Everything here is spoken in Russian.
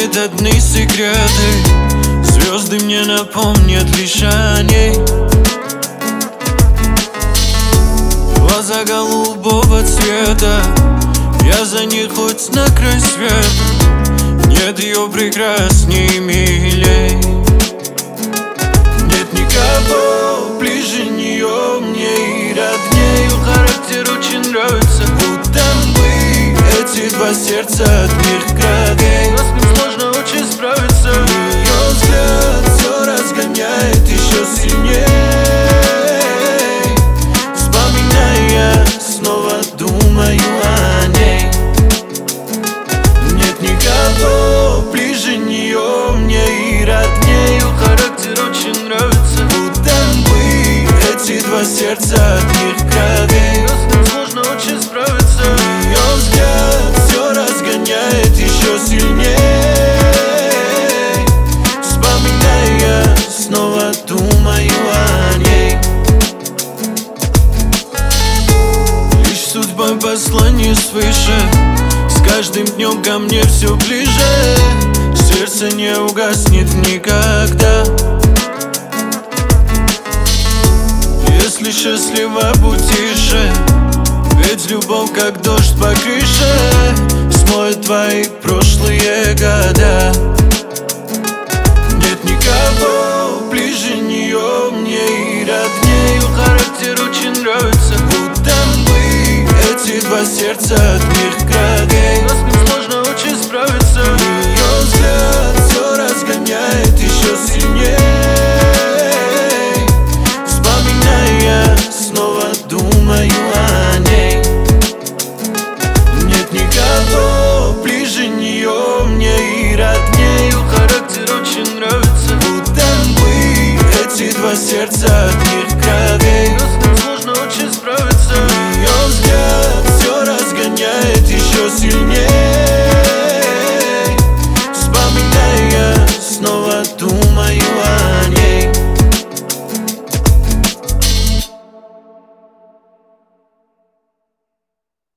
одни секреты. Звезды мне напомнят лишь о ней. Глаза голубого цвета, я за ней хоть на край света. Нет ее прекрасней, милей. Нет никого ближе нее, мне и роднее. Ее характер очень нравится. Будто мы эти два сердца одних кровей. Но с ним сложно очень справиться. Ее взгляд все разгоняет еще сильнее. Вспоминая, снова думаю о ней. Нет никого ближе нее, мне и роднее. Ее характер очень нравится. Будто мы эти два сердца одних кровей. Но с ним сложно очень справиться. Ее взгляд все разгоняет еще сильнее. Вспоминая, снова думаю о ней. Лишь судьба послание свыше, с каждым днем ко мне все ближе. Сердце не угаснет никогда. Если счастлива, будь тише, ведь любовь как дождь по крыше смоет твои прошлые года. Нет никого ближе нее, мне и роднее. Ее характер очень нравится. Будто мы эти два сердца одних кровей. Но с ним сложно очень справиться. Ее взгляд все разгоняет еще сильнее. Вспоминая, снова думаю о ней. Нет никого ближе нее, мне и роднее. Ее характер очень нравится. Будто мы эти два сердца одни